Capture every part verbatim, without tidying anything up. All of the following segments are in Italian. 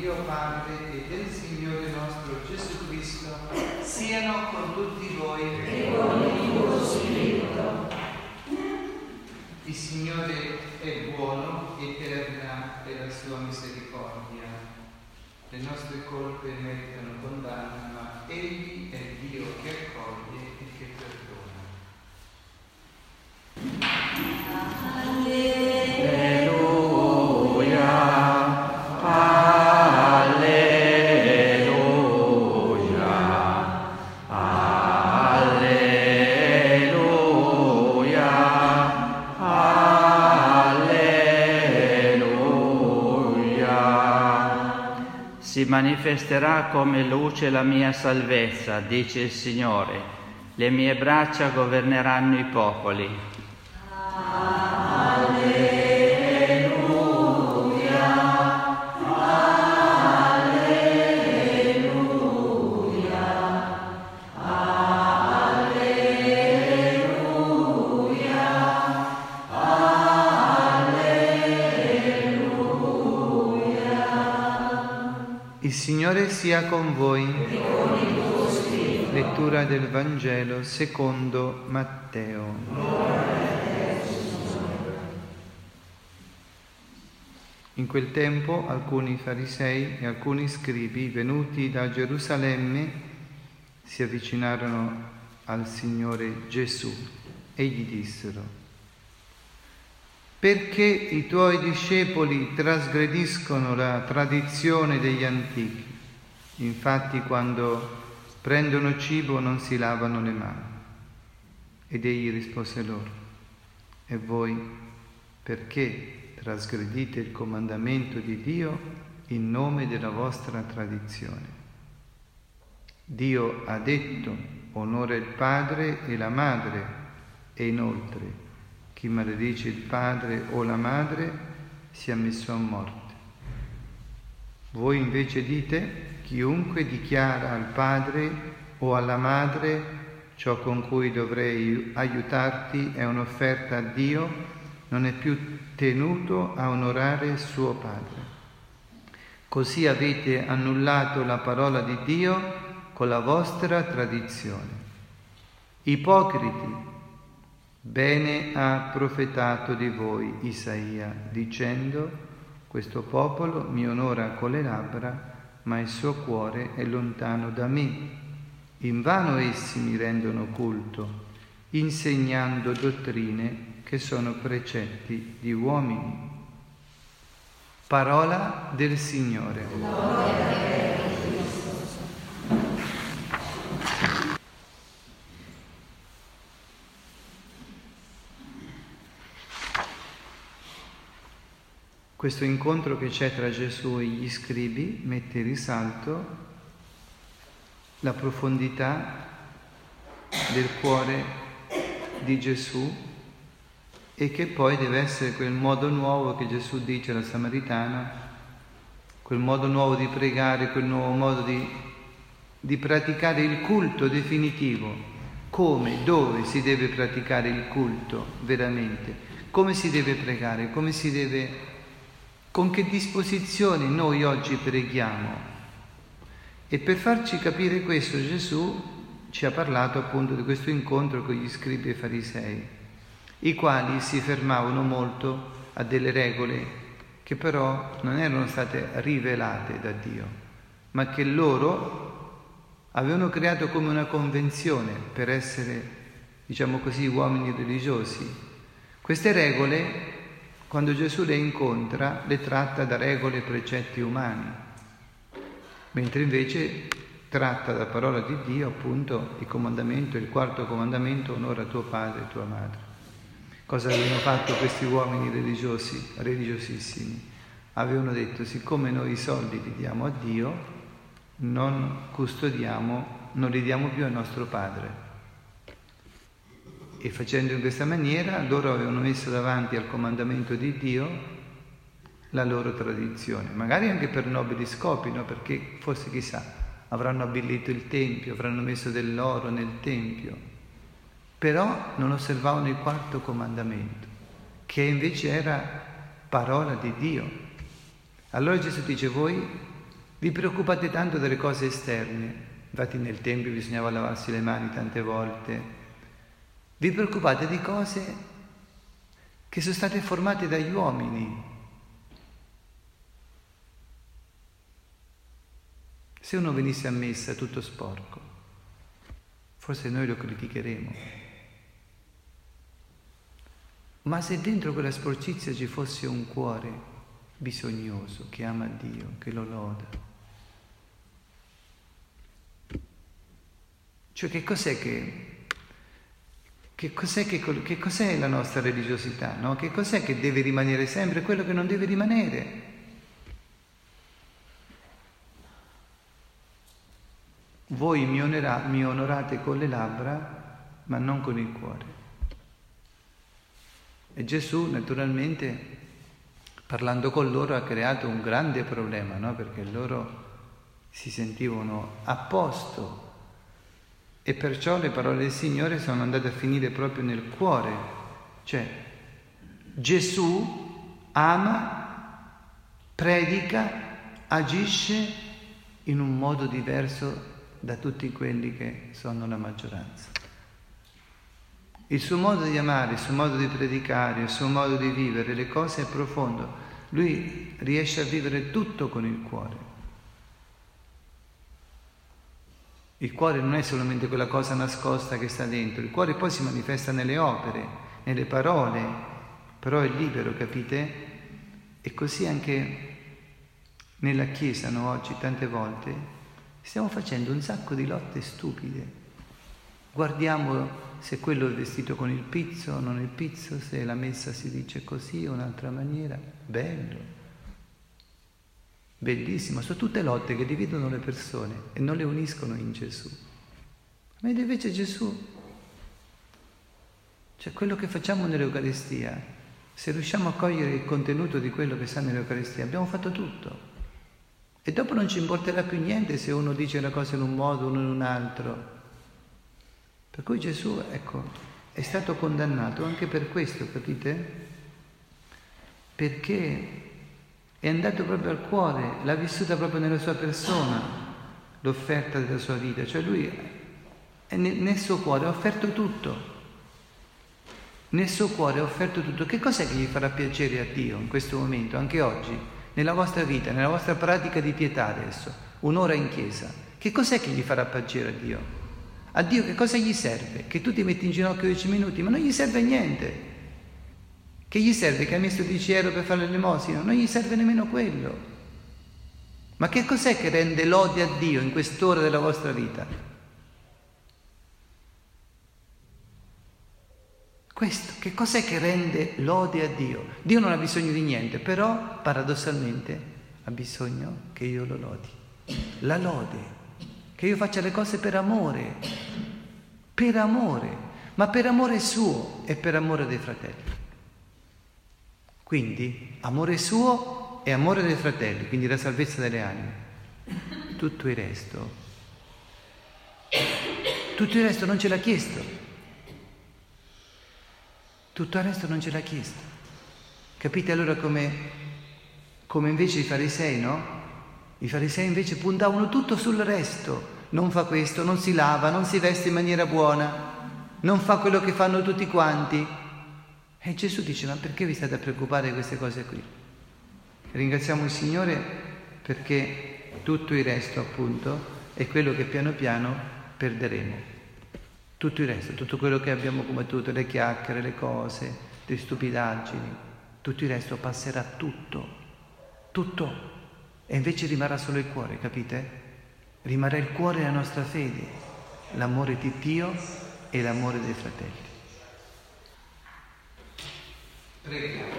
Dio Padre e del Signore nostro Gesù Cristo siano con tutti voi e con il tuo spirito. Il Signore è buono, eterna è la sua misericordia. Le nostre colpe meritano condanna, ma Egli è Dio che accoglie e che perdona. Alleluia, alleluia, alleluia, alleluia. Si manifesterà come luce la mia salvezza, dice il Signore. Le mie braccia governeranno i popoli. Il Signore sia con voi. Lettura del Vangelo secondo Matteo. In quel tempo alcuni farisei e alcuni scribi venuti da Gerusalemme si avvicinarono al Signore Gesù e gli dissero: perché i tuoi discepoli trasgrediscono la tradizione degli antichi? Infatti quando prendono cibo non si lavano le mani. Ed egli rispose loro: e voi perché trasgredite il comandamento di Dio in nome della vostra tradizione? Dio ha detto: onora il padre e la madre, e inoltre chi maledice il padre o la madre sia messo a morte. Voi invece dite: chiunque dichiara al padre o alla madre ciò con cui dovrei aiutarti è un'offerta a Dio, non è più tenuto a onorare suo padre. Così avete annullato la parola di Dio con la vostra tradizione. Ipocriti! Bene ha profetato di voi Isaia, dicendo: questo popolo mi onora con le labbra, ma il suo cuore è lontano da me. Invano essi mi rendono culto, insegnando dottrine che sono precetti di uomini. Parola del Signore. Questo incontro che c'è tra Gesù e gli scribi mette in risalto la profondità del cuore di Gesù e che poi deve essere quel modo nuovo che Gesù dice alla Samaritana, quel modo nuovo di pregare, quel nuovo modo di, di praticare il culto definitivo. Come, dove si deve praticare il culto veramente? Come si deve pregare? Come si deve... Con che disposizione noi oggi preghiamo? E per farci capire questo Gesù ci ha parlato appunto di questo incontro con gli scribi e farisei, i quali si fermavano molto a delle regole che però non erano state rivelate da Dio, ma che loro avevano creato come una convenzione per essere, diciamo così, uomini religiosi. Queste regole, quando Gesù le incontra, le tratta da regole e precetti umani, mentre invece tratta da parola di Dio appunto il comandamento, il quarto comandamento: onora tuo padre e tua madre. Cosa avevano fatto questi uomini religiosi, religiosissimi? Avevano detto: siccome noi i soldi li diamo a Dio, non custodiamo, non li diamo più al nostro padre. E facendo in questa maniera loro avevano messo davanti al comandamento di Dio la loro tradizione, magari anche per nobili scopi, no? Perché forse chissà, avranno abbellito il Tempio, avranno messo dell'oro nel Tempio, però non osservavano il quarto comandamento, che invece era parola di Dio. Allora Gesù dice: voi Vi preoccupate tanto delle cose esterne, infatti nel Tempio bisognava lavarsi le mani tante volte. Vi preoccupate di cose che sono state formate dagli uomini. Se uno venisse a messa tutto sporco, forse noi lo criticheremo. Ma se dentro quella sporcizia ci fosse un cuore bisognoso, che ama Dio, che lo loda, cioè che cos'è che, che cos'è che, che cos'è la nostra religiosità, no? Che cos'è che deve rimanere sempre, quello che non deve rimanere? Voi mi, onora, mi onorate con le labbra, ma non con il cuore. E Gesù, naturalmente, parlando con loro, ha creato un grande problema, no? Perché loro si sentivano a posto e perciò le parole del Signore sono andate a finire proprio nel cuore. Cioè, Gesù ama, predica, agisce in un modo diverso da tutti quelli che sono la maggioranza. Il suo modo di amare, il suo modo di predicare, il suo modo di vivere le cose è profondo. Lui riesce a vivere tutto con il cuore. Il cuore non è solamente quella cosa nascosta che sta dentro, il cuore poi si manifesta nelle opere, nelle parole, però è libero, capite? E così anche nella Chiesa, no, oggi tante volte stiamo facendo un sacco di lotte stupide. Guardiamo se quello è vestito con il pizzo o non il pizzo, se la messa si dice così o un'altra maniera. Bello, bellissimo. Sono tutte lotte che dividono le persone e non le uniscono in Gesù. Mentre invece Gesù, cioè quello che facciamo nell'Eucaristia, se riusciamo a cogliere il contenuto di quello che sta nell'Eucaristia, abbiamo fatto tutto. E dopo non ci importerà più niente se uno dice una cosa in un modo, uno in un altro. Per cui Gesù, ecco, è stato condannato anche per questo, capite? Perché è andato proprio al cuore, l'ha vissuta proprio nella sua persona, l'offerta della sua vita. Cioè lui è nel suo cuore ha offerto tutto. Nel suo cuore ha offerto tutto. Che cos'è che gli farà piacere a Dio in questo momento, anche oggi, nella vostra vita, nella vostra pratica di pietà adesso, un'ora in chiesa? Che cos'è che gli farà piacere a Dio? A Dio che cosa gli serve? Che tu ti metti in ginocchio dieci minuti? Ma non gli serve niente. Che gli serve che hai messo dieci euro per fare l'elemosina? Non gli serve nemmeno quello. Ma che cos'è che rende lode a Dio in quest'ora della vostra vita? Questo, che cos'è che rende lode a Dio? Dio non ha bisogno di niente, però paradossalmente ha bisogno che io lo lodi. La lode. Che io faccia le cose per amore, per amore, ma per amore suo e per amore dei fratelli. Quindi amore suo e amore dei fratelli, quindi la salvezza delle anime. Tutto il resto, tutto il resto non ce l'ha chiesto. Tutto il resto non ce l'ha chiesto. Capite allora come, come invece i farisei, no? I farisei invece puntavano tutto sul resto. Non fa questo, non si lava, non si veste in maniera buona, non fa quello che fanno tutti quanti. E Gesù dice: ma perché vi state a preoccupare di queste cose qui? Ringraziamo il Signore perché tutto il resto, appunto, è quello che piano piano perderemo. Tutto il resto, tutto quello che abbiamo combattuto, le chiacchiere, le cose, le stupidaggini, tutto il resto passerà tutto, tutto. E invece rimarrà solo il cuore, capite? Rimarrà il cuore e la nostra fede, l'amore di Dio e l'amore dei fratelli. Preghiamo.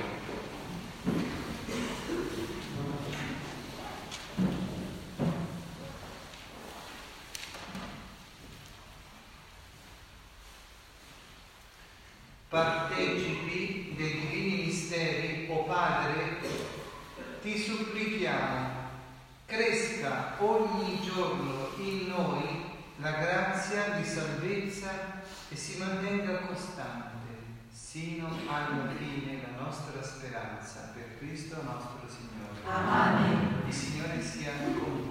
Partecipi dei divini misteri, o Padre, ti supplichiamo. Cresca ogni giorno in noi la grazia di salvezza e si mantenga costante sino alla fine la nostra speranza per Cristo nostro Signore. Amen. Il Signore sia con voi.